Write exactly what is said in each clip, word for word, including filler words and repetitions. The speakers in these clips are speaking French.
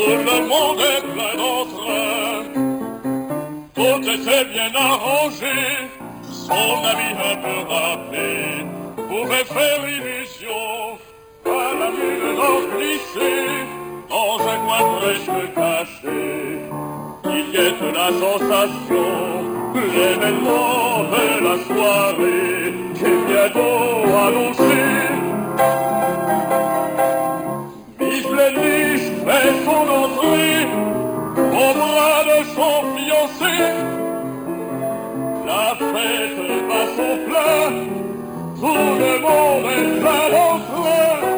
le monde est plein d'entrain. Tout était bien arrangé, son ami un peu rappelé pouvait faire illusion à la vue d'en glisser dans un coin presque caché. Il y ait la sensation, l'événement de la soirée qui est bientôt annoncé. Miss Blendish fait son entrée au bras de son fiancé. La fête va son plein, tout le monde est plein d'entrain.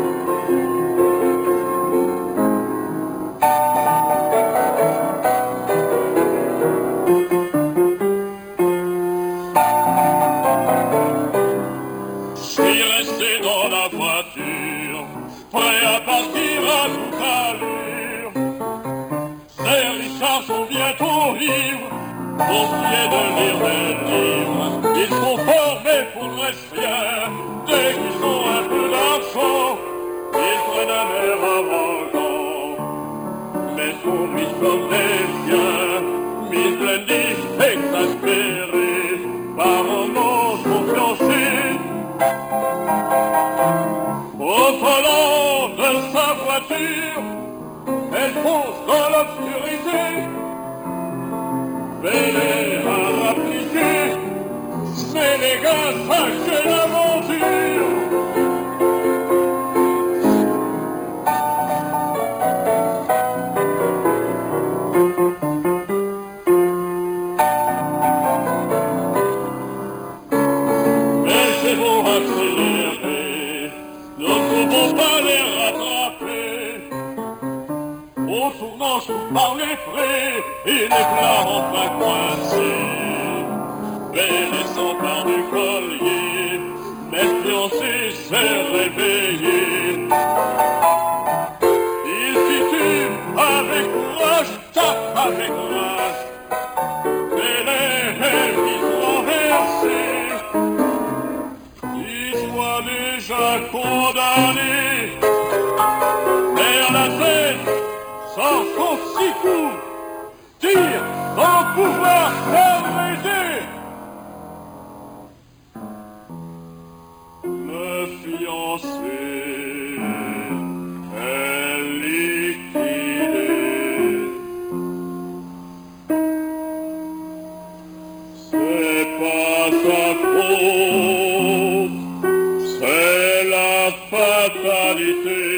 Je suis resté dans la voiture, prêt à partir à toute allure. Ces Richards sont bientôt ivres, au pied de lire des livres. Ils sont formés pour le reste rien, dès qu'ils ont un peu d'argent, ils prennent un air arrogant. Mais son Miss comme des siens, Miss Blendish exaspérée par un nom son fiancé. Au volant de sa voiture, elle fonce dans l'obscurité. Belle à rappliquer, c'est les gars, sachez l'aventure. Mais c'est beau accélérer, ne pouvons pas les rattraper. Au tournant sous par les frais, et les plats enfin coincés. Belle s'empare du collier, mais fiancé s'est réveillé. Il titube avec courage, tape avec courage, et les lèvres renversées. Il soit déjà condamné, mais à la tête, sans son six coups, tire sans pouvoir s'arrêter. Le fiancé est liquidé. C'est pas sa faute, c'est la fatalité.